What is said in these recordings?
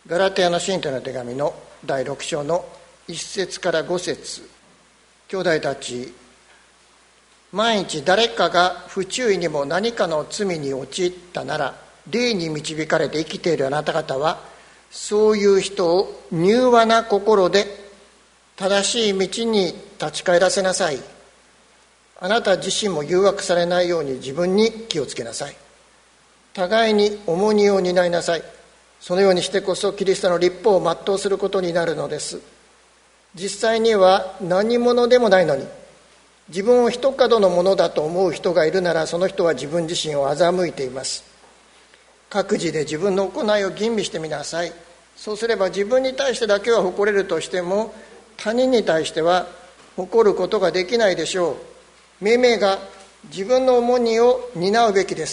ガラテヤの信徒の手紙の第6章の1節から5節。兄弟たち、万一誰かが不注意にも何かの罪に陥ったなら、霊に導かれて生きているあなた方は、そういう人を柔和な心で正しい道に立ち返らせなさい。あなた自身も誘惑されないように自分に気をつけなさい。互いに重荷を担いなさい。そのようにしてこそキリストの律法を全うすることになるのです。実際には何者でもないのに、自分を一角のものだと思う人がいるなら、その人は自分自身を欺いています。各自で自分の行いを吟味してみなさい。そうすれば自分に対してだけは誇れるとしても、他人に対しては誇ることができないでしょう。めいめいが自分の重荷を担うべきです。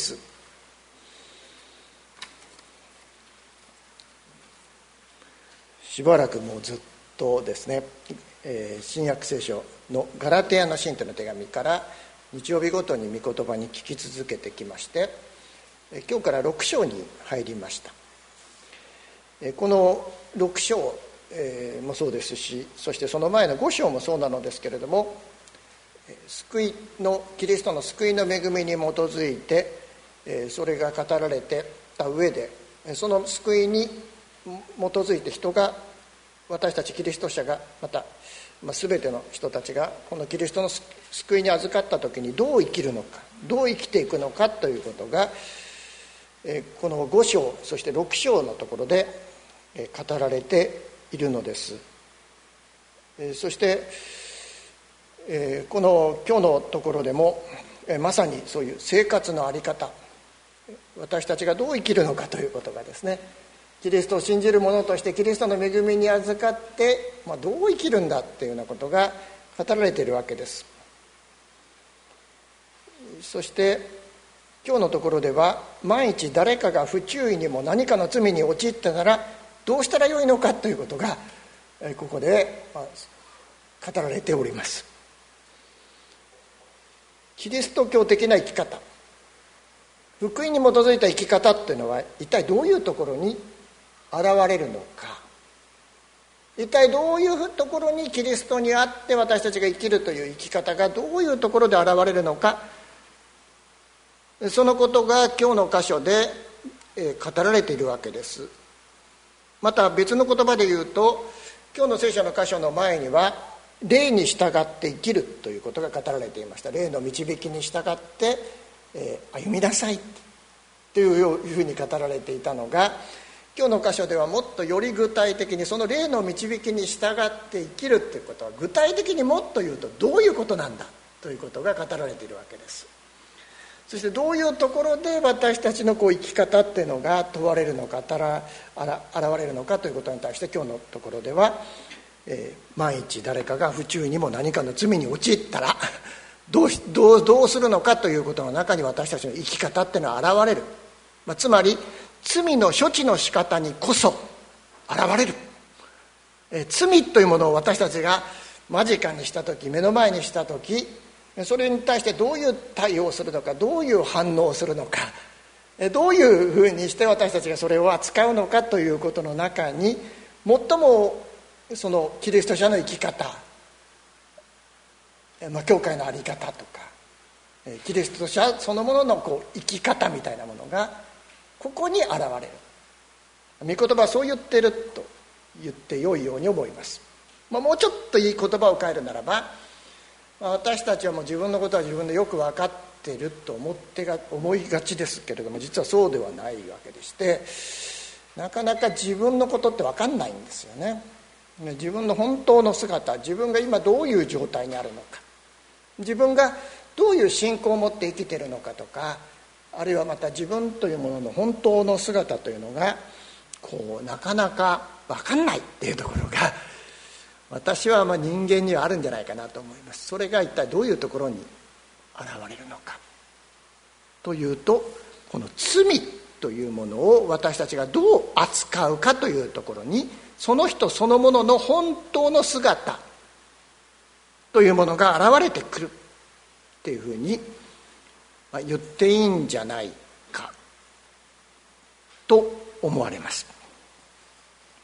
しばらくもうずっとですね、新約聖書のガラテヤの信徒の手紙から日曜日ごとに御言葉に聞き続けてきまして、今日から6章に入りました。この6章もそうですし、そしてその前の5章もそうなのですけれども、救いのキリストの救いの恵みに基づいてそれが語られてた上で、その救いに基づいて人が、私たちキリスト者が、また全ての人たちがこのキリストの救いに預かった時にどう生きるのか、どう生きていくのかということが、この5章そして6章のところで語られているのです。そしてこの今日のところでもまさにそういう生活の在り方、私たちがどう生きるのかということがですね、キリストを信じる者としてキリストの恵みに預かって、どう生きるんだっていうようなことが語られているわけです。そして今日のところでは、万一誰かが不注意にも何かの罪に陥ったならどうしたらよいのかということがここで語られております。キリスト教的な生き方、福音に基づいた生き方っていうのは一体どういうところに現れるのか、一体どういうところにキリストにあって私たちが生きるという生き方がどういうところで現れるのか、そのことが今日の箇所で語られているわけです。また別の言葉で言うと、今日の聖書の箇所の前には霊に従って生きるということが語られていました。霊の導きに従って歩みなさいというふうに語られていたのが、今日の箇所ではもっとより具体的にその霊の導きに従って生きるということは、具体的にもっと言うとどういうことなんだということが語られているわけです。そしてどういうところで私たちの生き方っていうのが問われるのか、現れるのかということに対して、今日のところでは、万一誰かが不注意にも何かの罪に陥ったらどうするのかということの中に、私たちの生き方っていうのは現れる、つまり罪の処置の仕方にこそ現れる。罪というものを私たちが間近にした時、目の前にした時、それに対してどういう対応をするのか、どういう反応をするのか、どういうふうにして私たちがそれを扱うのかということの中に、最もそのキリスト者の生き方、教会の在り方とか、キリスト者そのものの生き方みたいなものがここに現れる。御言葉はそう言っていると言ってよいように思います。もうちょっといい言葉を変えるならば、私たちはもう自分のことは自分でよく分かっていると思いがちですけれども、実はそうではないわけでして、なかなか自分のことって分かんないんですよね。自分の本当の姿、自分が今どういう状態にあるのか、自分がどういう信仰を持って生きているのかとか、あるいはまた自分というものの本当の姿というのがなかなか分かんないっていうところが、私は人間にはあるんじゃないかなと思います。それが一体どういうところに現れるのかというと、この罪というものを私たちがどう扱うかというところに、その人そのものの本当の姿というものが現れてくるっていうふうに言っていいんじゃないかと思われます。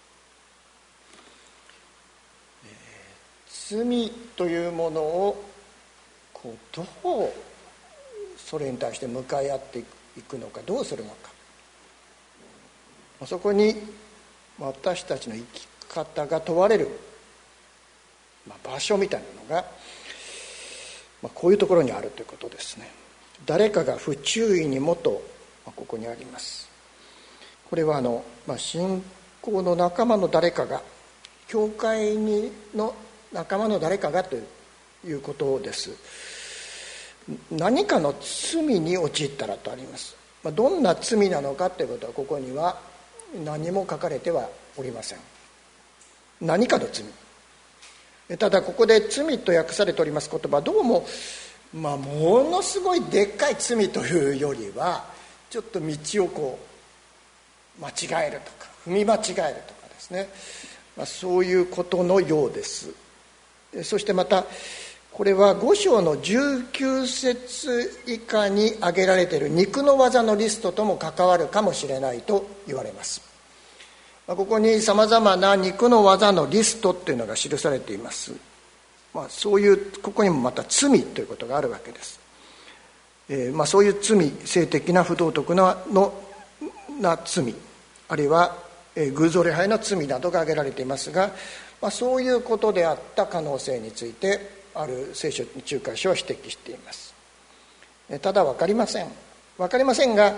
罪というものをどうそれに対して向かい合っていくのか、どうするのか、そこに私たちの生き方が問われる、場所みたいなのが、こういうところにあるということですね。誰かが不注意にもと、ここにあります。これは信仰の仲間の誰かが、教会の仲間の誰かがということです。何かの罪に陥ったらとあります。どんな罪なのかということはここには何も書かれてはおりません。何かの罪。ただここで罪と訳されております言葉、どうもものすごいでっかい罪というよりは、ちょっと道を間違えるとか踏み間違えるとかですね、そういうことのようです。そしてまたこれは5章の19節以下に挙げられている肉の技のリストとも関わるかもしれないと言われます。ここにさまざまな肉の技のリストっていうのが記されています。そういうここにもまた罪ということがあるわけです。そういう罪、性的な不道徳な罪、あるいは偶像礼拝の罪などが挙げられていますが、そういうことであった可能性についてある聖書仲介書は指摘しています。ただ分かりませんが、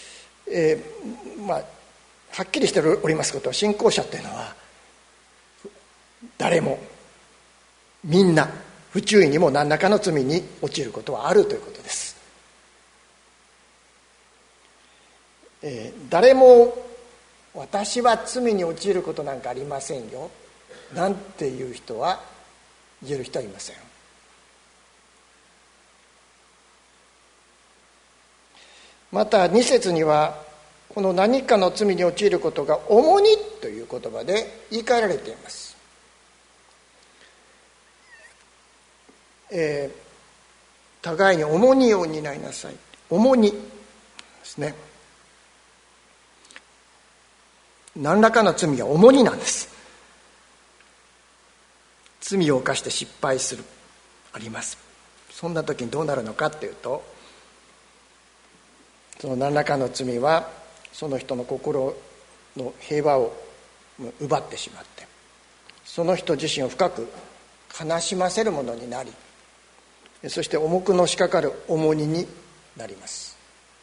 はっきりしておりますことは、信仰者っていうのは誰もみんな不注意にも何らかの罪に陥ることはあるということです。誰も私は罪に陥ることなんかありませんよなんていう人は言える人はいません。また2節にはこの何かの罪に陥ることが重荷という言葉で言い換えられています。互いに重荷を担いなさい、重荷ですね。何らかの罪は重荷なんです。罪を犯して失敗する、あります。そんな時にどうなるのかっていうと、その何らかの罪はその人の心の平和を奪ってしまって、その人自身を深く悲しませるものになり、そして重くのしかかる重荷になります。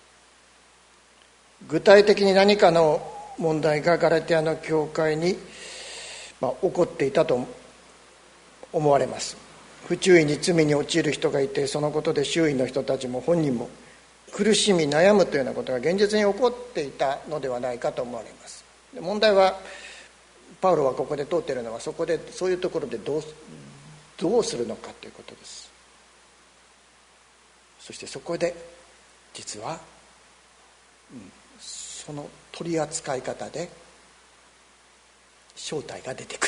具体的に何かの問題がガラテヤの教会に、起こっていたと思われます。不注意に罪に陥る人がいて、そのことで周囲の人たちも本人も苦しみ悩むというようなことが現実に起こっていたのではないかと思われます。問題はパウロはここで問うているのは、そういうところでどうするのかということです。そしてそこで実は、その取り扱い方で正体が出てくる。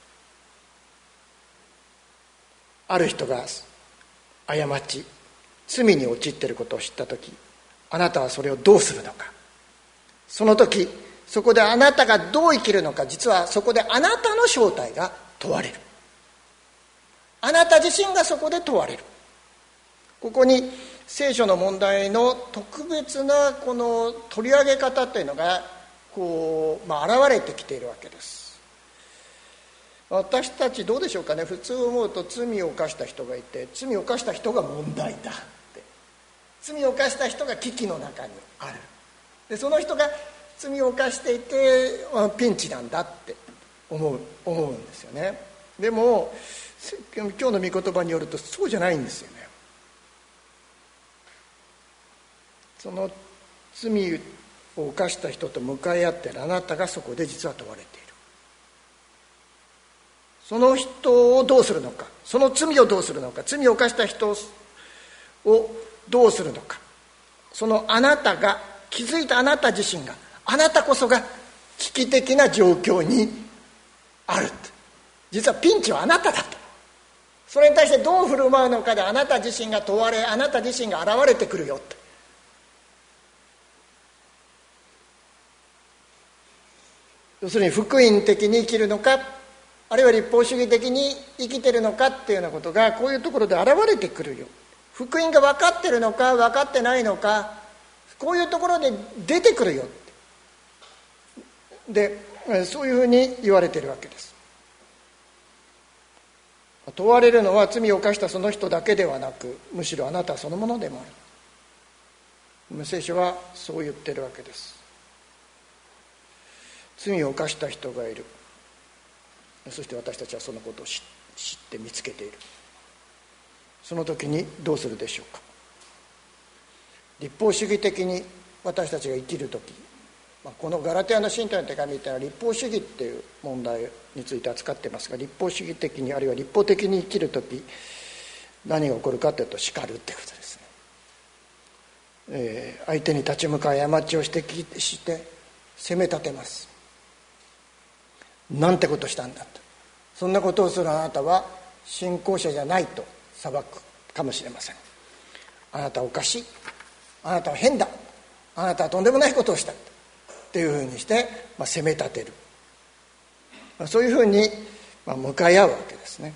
ある人が過ち、罪に陥っていることを知ったとき、あなたはそれをどうするのか。その時、そこであなたがどう生きるのか、実はそこであなたの正体が問われる。あなた自身がそこで問われる。ここに聖書の問題の特別なこの取り上げ方というのが現れてきているわけです。私たちどうでしょうかね。普通思うと罪を犯した人がいて、罪を犯した人が問題だって、罪を犯した人が危機の中にある。でその人が罪を犯していてピンチなんだって思うんですよね。でも今日の御言葉によるとそうじゃないんですよね。その罪を犯した人と向かい合っているあなたがそこで実は問われている。その人をどうするのか、その罪をどうするのか、罪を犯した人をどうするのか、そのあなたが気づいたあなた自身が、あなたこそが危機的な状況にある。実はピンチはあなただと。それに対してどう振る舞うのかであなた自身が問われ、あなた自身が現れてくるよと。要するに福音的に生きるのか、 あるいは立法主義的に生きてるのかっていうようなことがこういうところで現れてくるよ。福音が分かってるのか分かってないのか、こういうところで出てくるよで、そういうふうに言われているわけです。問われるのは罪を犯したその人だけではなく、むしろあなたそのものでもある。聖書はそう言っているわけです。罪を犯した人がいる。そして私たちはそのことを知って見つけている。その時にどうするでしょうか。立法主義的に私たちが生きる時、このガラテヤの信徒の手紙というのは立法主義っていう問題について扱っていますが、立法主義的にあるいは立法的に生きる時何が起こるかというと、叱るってことですね。相手に立ち向かい過ちを指摘して責め立てます。なんてことしたんだと。そんなことをするあなたは信仰者じゃないと裁くかもしれません。あなたはおかしい、あなたは変だ、あなたはとんでもないことをしたっていうふうにして、責め立てる、そういうふうに向かい合うわけですね。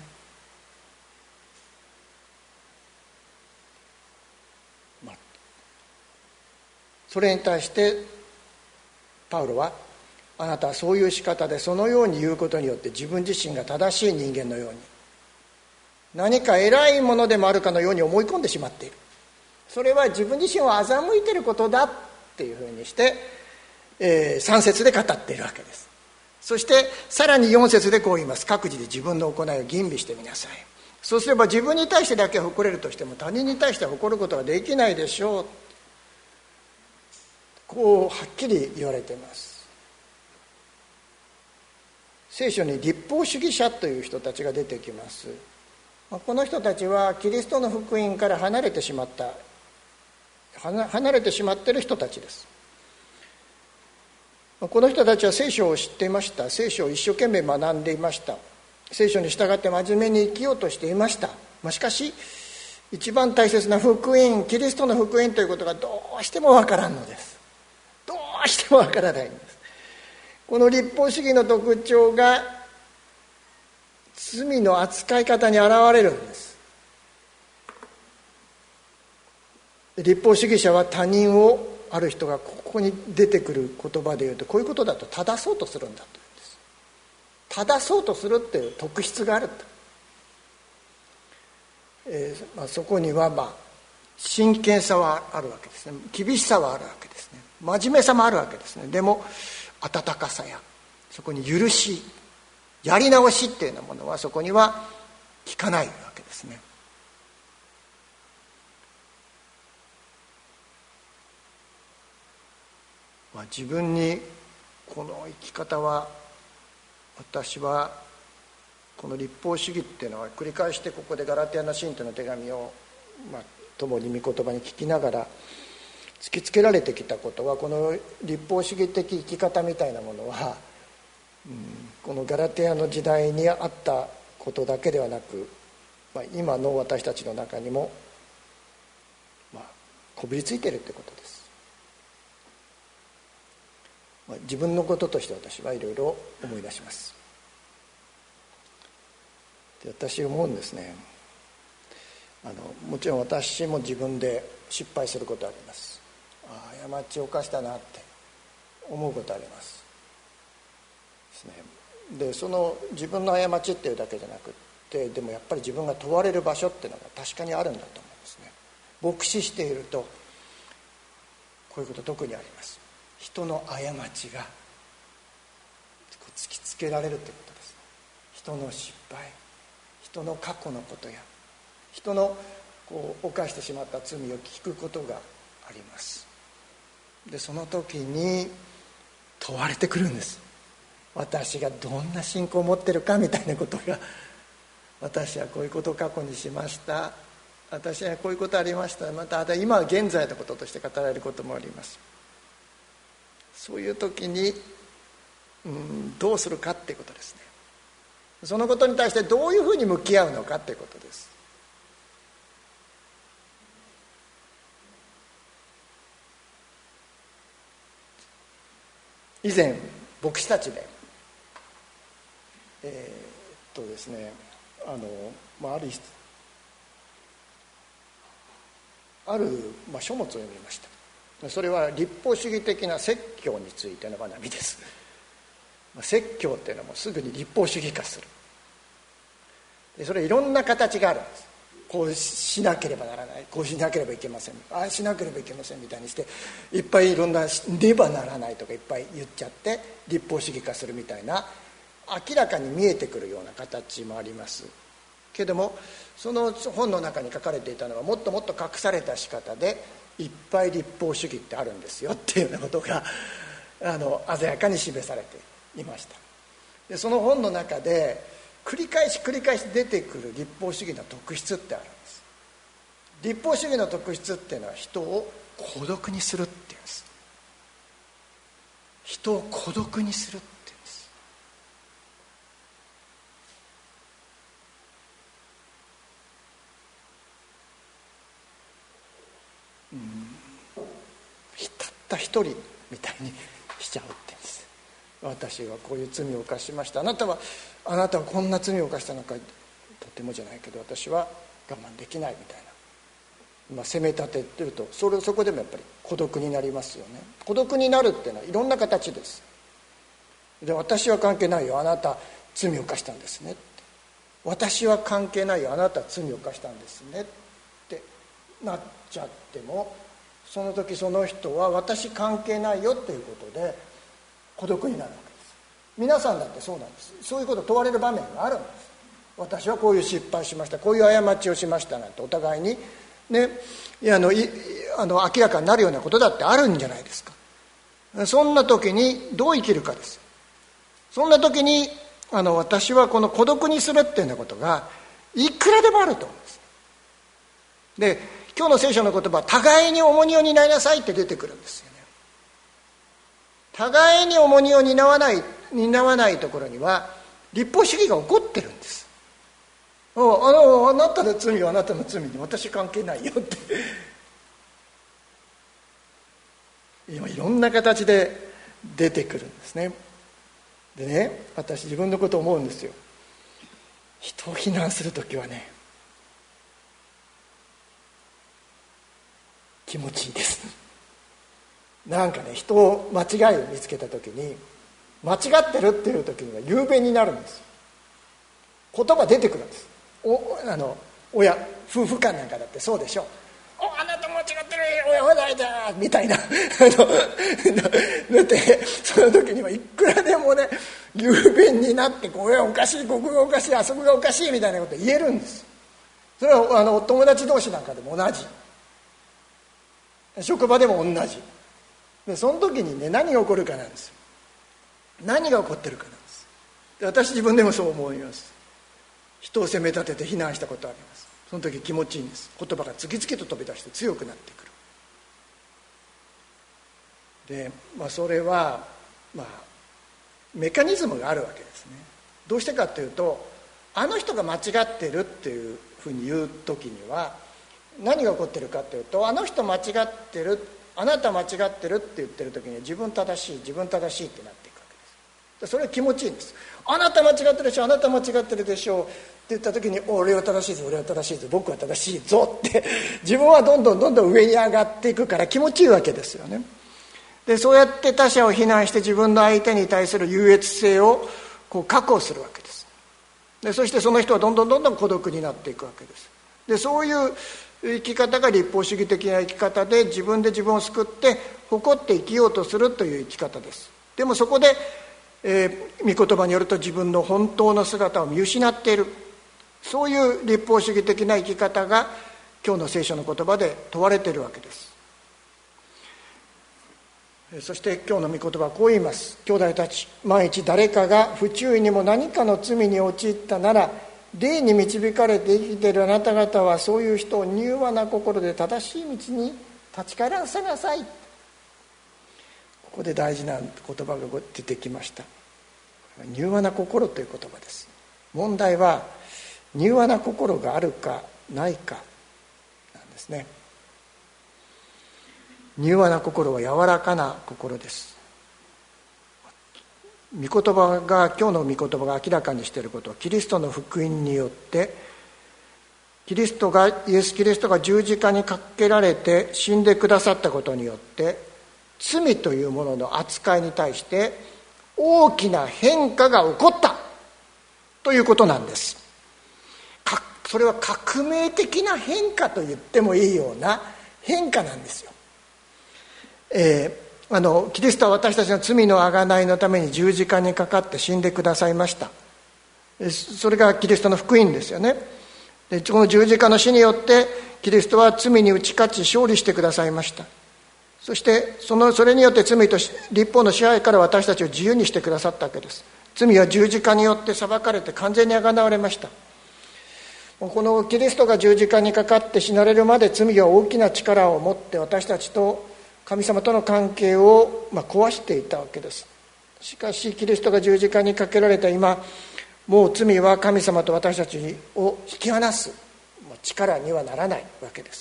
それに対してパウロは、あなたはそういう仕方でそのように言うことによって自分自身が正しい人間のように、何か偉いものでもあるかのように思い込んでしまっている。それは自分自身を欺いていることだっていうふうにして、3節で語っているわけです。そしてさらに4節でこう言います。各自で自分の行いを吟味してみなさい。そうすれば自分に対してだけは誇れるとしても他人に対しては誇ることができないでしょう。こうはっきり言われています。聖書に立法主義者という人たちが出てきます。この人たちはキリストの福音から離れてしまっている人たちです。この人たちは聖書を知っていました。聖書を一生懸命学んでいました。聖書に従って真面目に生きようとしていました。しかし一番大切な福音、キリストの福音ということがどうしてもわからんのです。どうしてもわからないんです。この立法主義の特徴が罪の扱い方に現れるんです。立法主義者は他人を、ある人がここに出てくる言葉で言うと、こういうことだと正そうとするんだというんです。正そうとするっていう特質があると、そこには真剣さはあるわけですね。厳しさはあるわけですね。真面目さもあるわけですね。でも温かさやそこに許し、やり直しっていうようなものはそこには効かないわけですね。自分にこの生き方は、私はこの立法主義っていうのは繰り返してここでガラテヤの信徒の手紙を共に御言葉に聞きながら突きつけられてきたことは、この立法主義的生き方みたいなものは、このガラテヤの時代にあったことだけではなく、今の私たちの中にもこびりついているということです。自分のこととして私はいろいろ思い出します。で、私思うんですね。もちろん私も自分で失敗することあります。過ちを犯したなって思うことありますですね。で、その自分の過ちっていうだけじゃなくって、でもやっぱり自分が問われる場所っていうのが確かにあるんだと思うんですね。牧師しているとこういうこと特にあります。人の過ちが突きつけられるということです。人の失敗、人の過去のことや人の犯してしまった罪を聞くことがあります。で、その時に問われてくるんです。私がどんな信仰を持ってるかみたいなことが、私はこういうことを過去にしました、私はこういうことありました、また今は現在のこととして語られることもあります。そういう時にどうするかっていうことですね。そのことに対してどういうふうに向き合うのかっていうことです。以前牧師たちで、 ですね、ある書物を読みました。それは立法主義的な説教についての学びです。説教っていうのはもうすぐに立法主義化する。でそれいろんな形があるんです。こうしなければならない、こうしなければいけません、ああしなければいけませんみたいにしていっぱいいろんなねばならないとかいっぱい言っちゃって立法主義化するみたいな、明らかに見えてくるような形もありますけども、その本の中に書かれていたのはもっともっと隠された仕方でいっぱい立法主義ってあるんですよっていうようなことが鮮やかに示されていました。でその本の中で繰り返し出てくる立法主義の特質ってあるんです。立法主義の特質っていうのは人を孤独にするっていうんです。人を孤独にするっていうんです。たった一人みたいにしちゃうっていうんです。私はこういう罪を犯しました、あなたはこんな罪を犯したのか、とてもじゃないけど私は我慢できないみたいな、責め立ててるとそこでもやっぱり孤独になりますよね。孤独になるっていうのはいろんな形です。で私は関係ないよ、あなた罪を犯したんですねって、私は関係ないよ、あなた罪を犯したんですねってなっちゃっても、その時その人は私関係ないよっていうことで孤独になるわけです。皆さんだってそうなんです。そういうことを問われる場面があるんです。私はこういう失敗しました、こういう過ちをしましたなんてお互いにね、明らかになるようなことだってあるんじゃないですか。そんな時にどう生きるかです。そんな時に私はこの孤独にするっていうようなことがいくらでもあると思うんです。で今日の聖書の言葉は互いに重荷を担いなさいって出てくるんですよね。互いに重荷を担わないところには立法主義が起こってるんです。あなたの罪はあなたの罪に私関係ないよって今いろんな形で出てくるんですね。でね、私自分のことを思うんですよ。人を非難するときはね、気持ちいいです。なんかね、人を間違いを見つけたときに、間違ってるっていうときには雄弁になるんです。言葉出てくるんです。夫婦間なんかだってそうでしょ。あなた間違ってる、親はないだみたいなだってその時にはいくらでもね雄弁になって、これはおかしい、ここがおかしい、あそこがおかしいみたいなこと言えるんです。それは友達同士なんかでも同じ、職場でも同じで、その時にね何が起こるかなんですよ。何が起こってるかなんです。で私自分でもそう思います。人を責め立てて非難したことあります。その時気持ちいいんです。言葉が次々と飛び出して強くなってくる。で、それはメカニズムがあるわけですね。どうしてかっていうと、あの人が間違ってるっていうふうに言う時には何が起こってるかっていうと、あの人間違ってる、あなた間違ってるって言ってる時に自分正しいってなっていくわけです。それは気持ちいいんです。あなた間違ってるでしょ、あなた間違ってるでしょって言った時に、俺は正しいぞ、俺は正しいぞ、僕は正しいぞって自分はどんどん上に上がっていくから気持ちいいわけですよね。でそうやって他者を非難して自分の相手に対する優越性を確保するわけです。でそしてその人はどんどん孤独になっていくわけです。でそういう生き方が立法主義的な生き方で、自分で自分を救って誇って生きようとするという生き方です。でもそこで、御言葉によると自分の本当の姿を見失っている、そういう立法主義的な生き方が今日の聖書の言葉で問われているわけです。そして今日の御言葉はこう言います。兄弟たち、万一誰かが不注意にも何かの罪に陥ったなら、霊に導かれて生きているあなた方はそういう人を柔和な心で正しい道に立ち返らせなさい。ここで大事な言葉が出てきました。柔和な心という言葉です。問題は柔和な心があるかないかなんですね。柔和な心は柔らかな心です。 御言葉が、今日の御言葉が明らかにしていることは、キリストの福音によってイエス・キリストが十字架にかけられて死んでくださったことによって、罪というものの扱いに対して大きな変化が起こったということなんです。それは革命的な変化と言ってもいいような変化なんですよ。キリストは私たちの罪の贖いのために十字架にかかって死んでくださいました。それがキリストの福音ですよね。でこの十字架の死によってキリストは罪に打ち勝ち勝利してくださいました。そしてそれによって罪と律法の支配から私たちを自由にしてくださったわけです。罪は十字架によって裁かれて完全に贖われました。このキリストが十字架にかかって死なれるまで、罪は大きな力を持って私たちと神様との関係を壊していたわけです。しかしキリストが十字架にかけられた今、もう罪は神様と私たちを引き離す力にはならないわけです。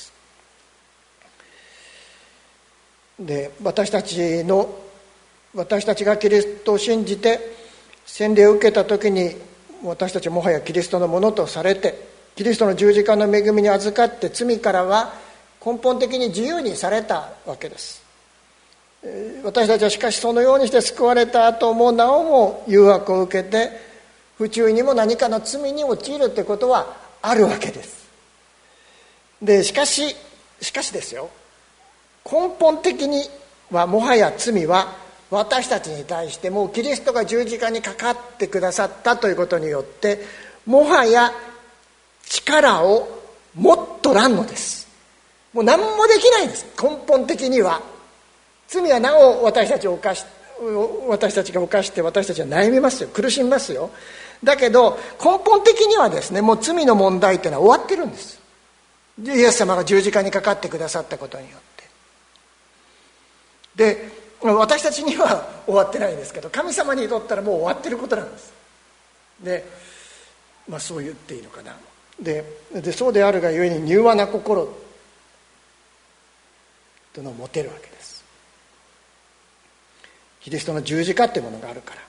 で、私たちがキリストを信じて洗礼を受けた時に、私たちはもはやキリストのものとされて、キリストの十字架の恵みに預かって罪からは根本的に自由にされたわけです。私たちはしかしそのようにして救われた後もなおも誘惑を受けて、不注意にも何かの罪に陥るということはあるわけです。でしかしですよ、根本的にはもはや罪は私たちに対して、もうキリストが十字架にかかってくださったということによって、もはや力を持っとらんのです。もう何もできないんです。根本的には罪はなお私たちが犯して私たちは悩みますよ、苦しみますよ。だけど根本的にはですね、もう罪の問題というのは終わってるんです。イエス様が十字架にかかってくださったことによって。で、私たちには終わってないんですけど、神様にとったらもう終わってることなんです。で、そう言っていいのかな。でそうであるがゆえに柔和な心というのを持てるわけです。キリストの十字架っていうものがあるから。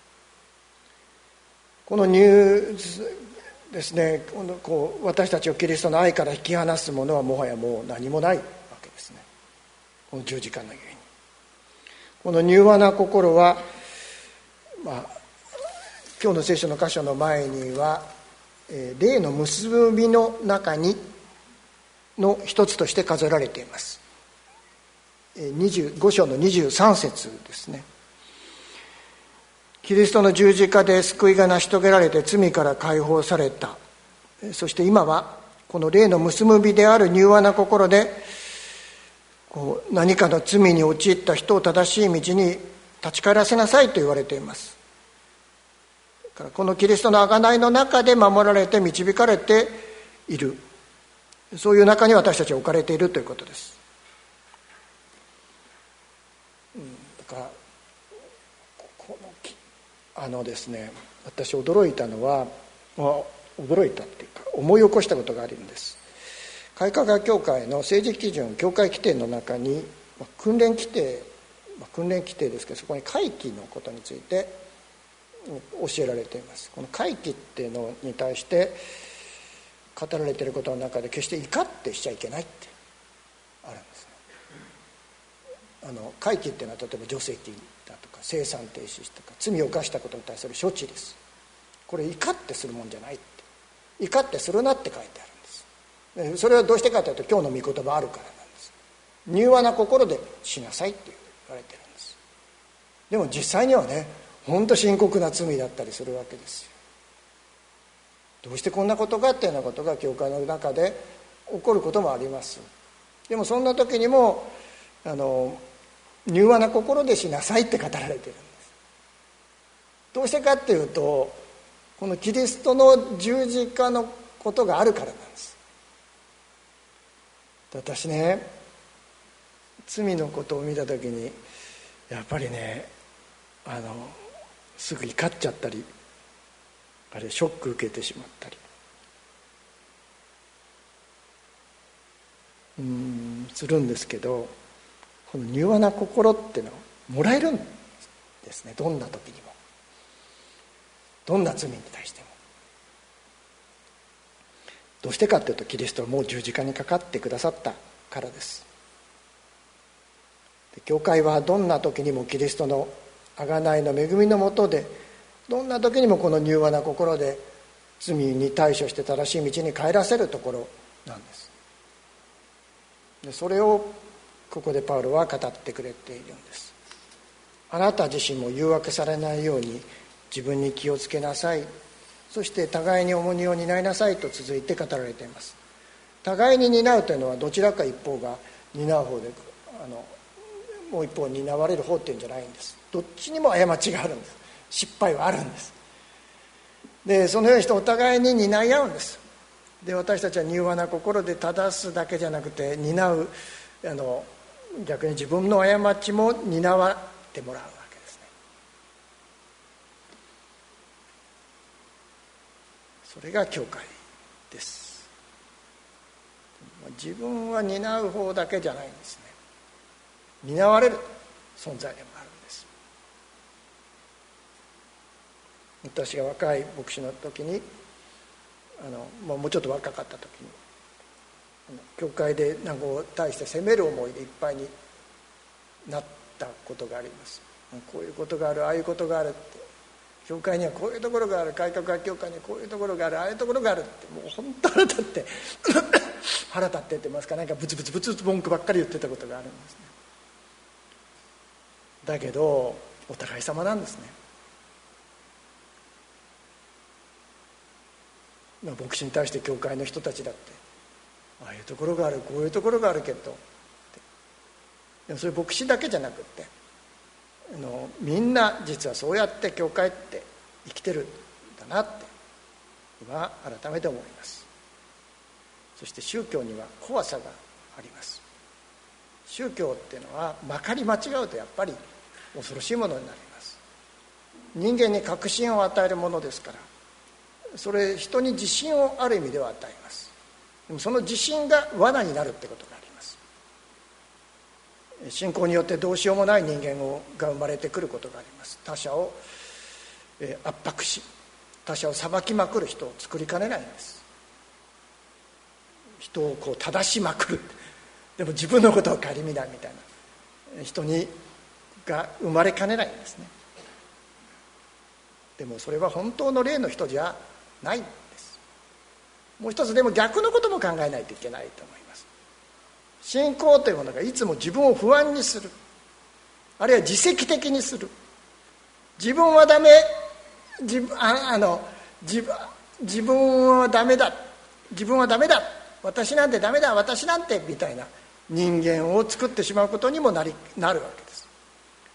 このですね、私たちをキリストの愛から引き離すものはもはやもう何もないわけですね。この十字架のゆえに、この柔和な心は、今日の聖書の箇所の前には霊の結びの中にの一つとして数えられています。25章の23節ですね。キリストの十字架で救いが成し遂げられて罪から解放された。そして今はこの霊の結びである柔和な心で、何かの罪に陥った人を正しい道に立ち返らせなさいと言われています。このキリストの贖いの中で守られて導かれている、そういう中に私たちは置かれているということです。だからですね、私驚いたのは、驚いたっていうか思い起こしたことがあるんです。改革派協会の政治基準協会規定の中に訓練規定ですけど、そこに会期のことについて教えられています。この会期っていうのに対して語られていることの中で、決して怒ってしちゃいけないってあるんですね。会期っていうのは例えば除籍だとか生産停止とか罪を犯したことに対する処置です。これ怒ってするもんじゃないって、怒ってするなって書いてあるんです。それはどうしてかというと、今日の御言葉あるからなんです。柔和な心でしなさいって言われてるんです。でも実際にはね、本当深刻な罪だったりするわけですよ。どうしてこんなことかっていうようなことが教会の中で起こることもあります。でもそんな時にも柔和な心でしなさいって語られているんです。どうしてかっていうと、このキリストの十字架のことがあるからなんです。私ね、罪のことを見た時にやっぱりね、すぐ怒っちゃったり、あるいはショック受けてしまったりするんですけど、この柔和な心っていうのをもらえるんですね、どんな時にも。 どんな罪に対しても。どうしてかというと、キリストはもう十字架にかかってくださったからです。で、教会はどんな時にもキリストの贖いの恵みのもとで、どんな時にもこの柔和な心で罪に対処して正しい道に帰らせるところなんです。で、それをここでパウロは語ってくれているんです。あなた自身も誘惑されないように自分に気をつけなさい、そして互いに重荷を担いなさいと続いて語られています。互いに担うというのはどちらか一方が担う方でもう一方担われる方っていうんじゃないんです。どっちにも過ちがあるんです。失敗はあるんです。で、そのようにしてお互いに担い合うんです。で、私たちは柔和な心で正すだけじゃなくて、担う逆に自分の過ちも担わってもらうわけですね。それが教会です。自分は担う方だけじゃないんですね。担われる存在でもあるんです。私が若い牧師の時にもうちょっと若かった時に教会で何かを対して責める思いでいっぱいになったことがあります。こういうことがある、ああいうことがあるって、教会にはこういうところがある、改革派教会にはこういうところがある、ああいうところがあるって、もう本当腹立って腹立ってって言いますか、なんかブツブツブツブツ文句ばっかり言ってたことがあるんですね。だけどお互い様なんですね。牧師に対して教会の人たちだって、ああいうところがある、こういうところがあるけど、でもそれ牧師だけじゃなくってみんな実はそうやって教会って生きてるんだなって今改めて思います。そして宗教には怖さがあります。宗教っていうのはまかり間違うとやっぱり恐ろしいものになります。人間に確信を与えるものですから、それ人に自信をある意味では与えます。でもその自信が罠になるってことがあります。信仰によってどうしようもない人間が生まれてくることがあります。他者を圧迫し、他者を裁きまくる人を作りかねないんです。人をこう正しまくる、でも自分のことを顧みないみたいな人が生まれかねないんですね。でもそれは本当の霊の人じゃないんです。もう一つ、でも逆のことも考えないといけないと思います。信仰というものがいつも自分を不安にする、あるいは自責的にする、自分はダメ、自分はダメだ、自分はダメだ、私なんてダメだ、私なんてみたいな人間を作ってしまうことにもなるわけです。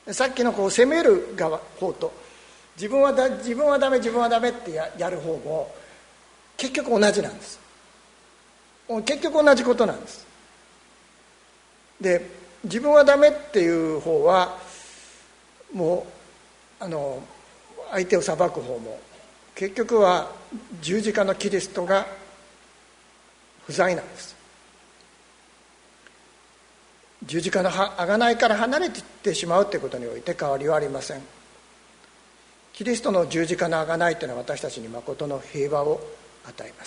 さっきの責める方と自分はダメ、自分はダメってやる方も結局同じなんです。結局同じことなんです。で、自分はダメっていう方はもう相手を裁く方も結局は十字架のキリストが不在なんです。十字架の贖いから離れていってしまうということにおいて変わりはありません。キリストの十字架の贖いというのは私たちに誠の平和を与えます。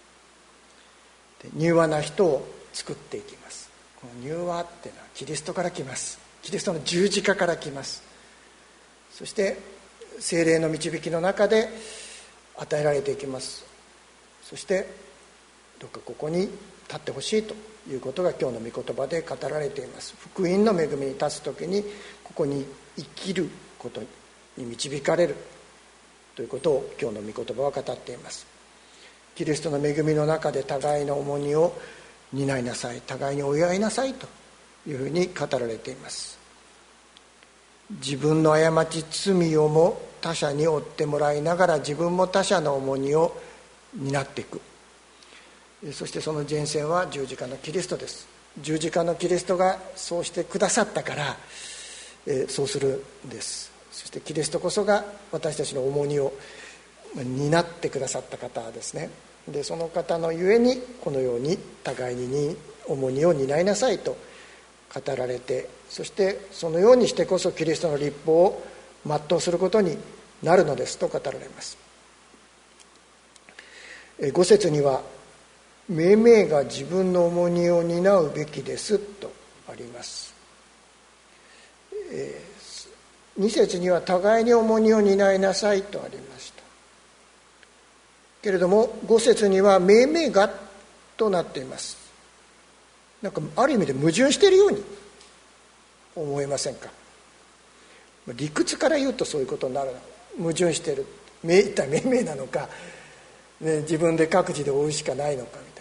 柔和な人を作っていきます。この柔和っていうのはキリストから来ます。キリストの十字架から来ます。そして聖霊の導きの中で与えられていきます。そしてどうかここに立ってほしいということが今日の御言葉で語られています。福音の恵みに立つときにここに生きることに導かれるということを今日の御言葉は語っています。キリストの恵みの中で互いの重荷を担いなさい、互いに追い合いなさいというふうに語られています。自分の過ち罪をも他者に負ってもらいながら自分も他者の重荷を担っていく。そしてその前線は十字架のキリストです。十字架のキリストがそうしてくださったから、そうするんです。そしてキリストこそが私たちの重荷を担ってくださった方ですね。でその方のゆえにこのように互いに重荷を担いなさいと語られて、そしてそのようにしてこそキリストの律法を全うすることになるのですと語られます。5節にはめいめいが自分の重荷を担うべきですとあります。2節には互いに重荷を担いなさいとありましたけれども、5節にはめいめいがとなっています。なんかある意味で矛盾しているように思えませんか。理屈から言うとそういうことになる。矛盾している。一体めいめいなのか、ね、自分で各自で追うしかないのかみたい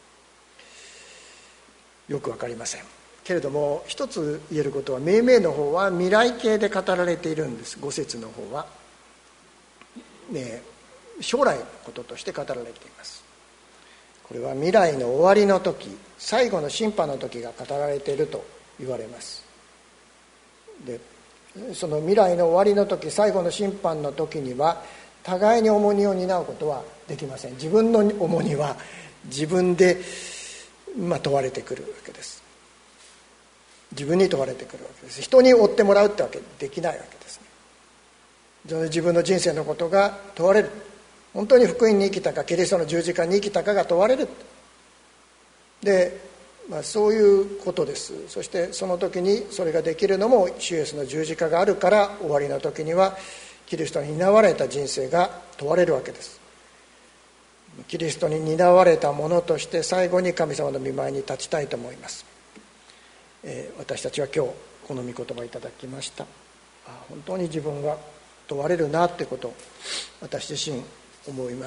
な、よく分かりませんけれども、一つ言えることは、めいめいの方は未来形で語られているんです。5節の方は、ね、将来のこととして語られています。これは未来の終わりの時、最後の審判の時が語られていると言われます。で、その未来の終わりの時、最後の審判の時には互いに重荷を担うことはできません。自分の重荷は自分で、問われてくるわけです。自分に問われてくるわけです。人に負ってもらうってわけできないわけですね。自分の人生のことが問われる。本当に福音に生きたか、キリストの十字架に生きたかが問われる。で、そういうことです。そしてその時にそれができるのも主イエスの十字架があるから、終わりの時にはキリストに担われた人生が問われるわけです。キリストに担われたものとして最後に神様の御前に立ちたいと思います。私たちは今日この御言葉をいただきました。本当に自分が問われるなってことを私自身思います。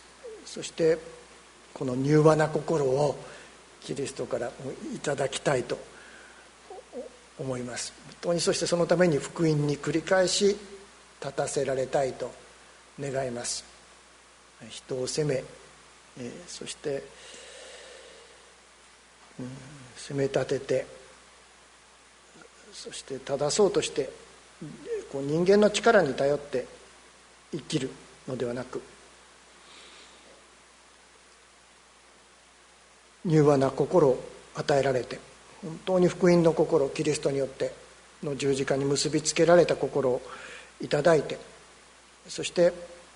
そしてこの柔和な心をキリストからいただきたいと思います。本当に。そしてそのために福音に繰り返し立たせられたいと願います。人を責め、そして責め立てて、そして正そうとして人間の力に頼って生きるのではなく、柔和な心を与えられて、本当に福音の心、キリストによっての十字架に結びつけられた心をいただいて、そして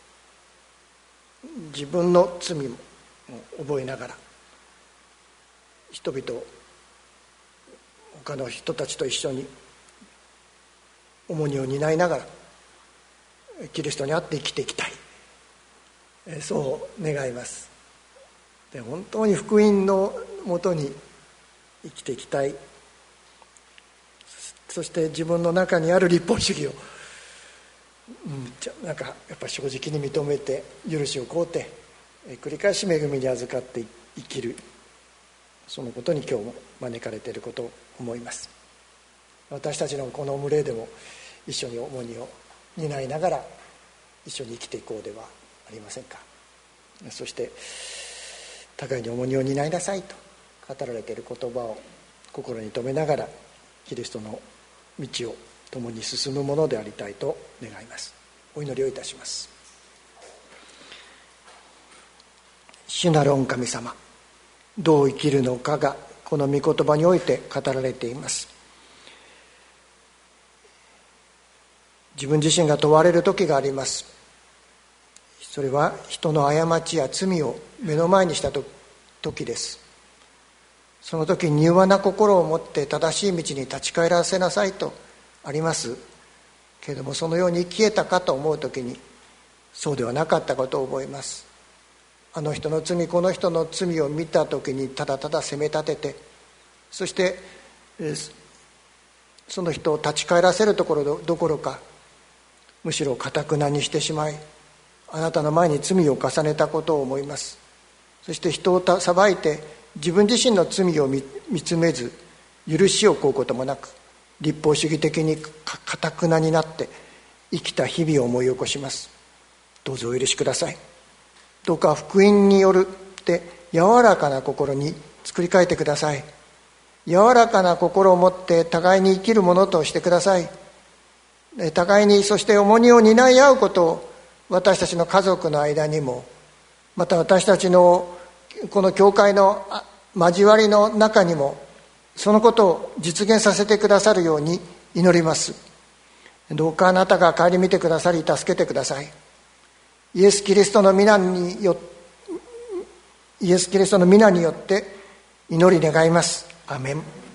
自分の罪も覚えながら、人々、他の人たちと一緒に重荷を担いながらキリストにあって生きていきたい、そう願います。で、本当に福音のもとに生きていきたい。そして自分の中にある立法主義を、なんかやっぱり正直に認めて、許しを請うて、繰り返し恵みに預かって生きる、そのことに今日も招かれていることを思います。私たちのこの群れでも一緒に重荷を担いながら一緒に生きていこうではありませんか。そして互いに重荷を担いなさいと語られている言葉を心に留めながら、キリストの道を共に進むものでありたいと願います。お祈りをいたします。主なる御神様、どう生きるのかがこの御言葉において語られています。自分自身が問われる時があります。それは人の過ちや罪を目の前にした時です。その時、柔和な心を持って正しい道に立ち返らせなさいとありますけれども、そのように消えたかと思う時にそうではなかったことを覚えます。あの人の罪、この人の罪を見た時にただただ責め立てて、そしてその人を立ち返らせるところどころか、むしろ頑なにしてしまい、あなたの前に罪を重ねたことを思います。そして人を裁いて自分自身の罪を見つめず、許しを請うこともなく、立法主義的に頑なになって生きた日々を思い起こします。どうぞお許しください。どうか福音によるって柔らかな心に作り変えてください。柔らかな心を持って互いに生きるものとしてください。互いに、そして重荷を担い合うことを私たちの家族の間にも、また私たちのこの教会の交わりの中にも、そのことを実現させてくださるように祈ります。 どうかあなたが顧みてくださり助けてください。イエス・キリストの皆によって祈り願います。アメン。